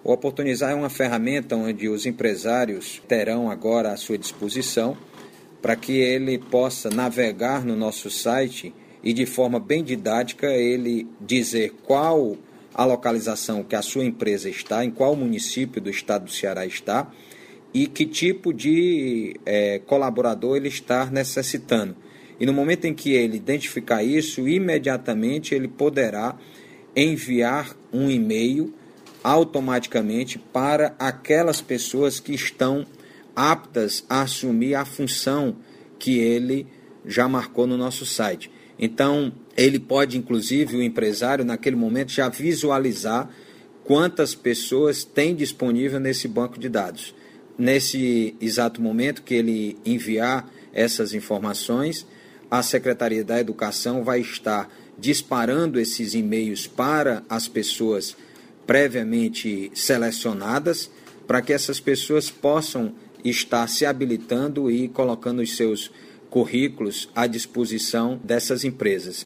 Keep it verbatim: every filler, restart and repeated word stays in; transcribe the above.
O Oportunizar é uma ferramenta onde os empresários terão agora à sua disposição para que ele possa navegar no nosso site e de forma bem didática ele dizer qual a localização que a sua empresa está, em qual município do estado do Ceará está e que tipo de é, colaborador ele está necessitando. E no momento em que ele identificar isso, imediatamente ele poderá enviar um e-mail automaticamente para aquelas pessoas que estão aptas a assumir a função que ele já marcou no nosso site. Então, ele pode, inclusive, o empresário, naquele momento, já visualizar quantas pessoas tem disponível nesse banco de dados. Nesse exato momento que ele enviar essas informações, a Secretaria da Educação vai estar disparando esses e-mails para as pessoas previamente selecionadas, para que essas pessoas possam estar se habilitando e colocando os seus currículos à disposição dessas empresas.